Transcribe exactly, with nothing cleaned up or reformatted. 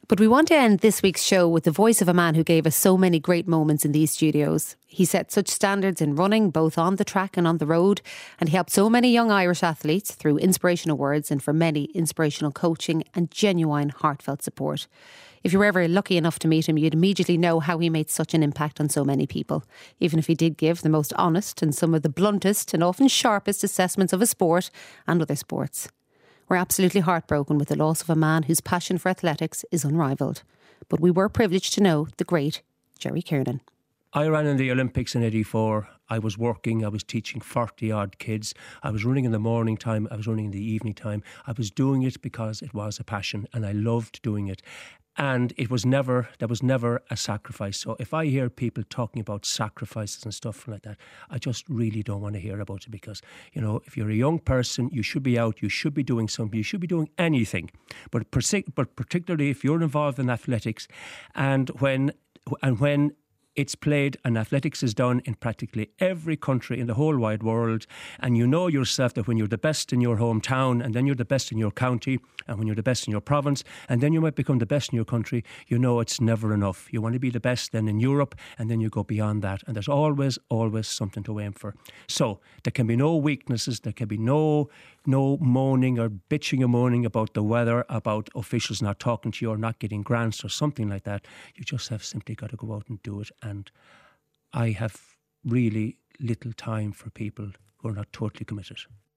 But we want to end this week's show with the voice of a man who gave us so many great moments in these studios. He set such standards in running, both on the track and on the road, and he helped so many young Irish athletes through inspirational words and for many inspirational coaching and genuine heartfelt support. If you were ever lucky enough to meet him, you'd immediately know how he made such an impact on so many people, even if he did give the most honest and some of the bluntest and often sharpest assessments of a sport and other sports. We're absolutely heartbroken with the loss of a man whose passion for athletics is unrivalled. But we were privileged to know the great Jerry Kiernan. I ran in the Olympics in eighty-four. I was working, I was teaching forty odd kids. I was running in the morning time, I was running in the evening time. I was doing it because it was a passion and I loved doing it. And it was never, there was never a sacrifice. So if I hear people talking about sacrifices and stuff like that, I just really don't want to hear about it because, you know, if you're a young person, you should be out, you should be doing something, you should be doing anything. But, but particularly if you're involved in athletics and when and when it's played and athletics is done in practically every country in the whole wide world. And you know yourself that when you're the best in your hometown and then you're the best in your county and when you're the best in your province and then you might become the best in your country, you know it's never enough. You want to be the best then in Europe and then you go beyond that. And there's always, always something to aim for. So there can be no weaknesses. There can be no no moaning or bitching and moaning about the weather, about officials not talking to you or not getting grants or something like that. You just have simply got to go out and do it. And I have really little time for people who are not totally committed.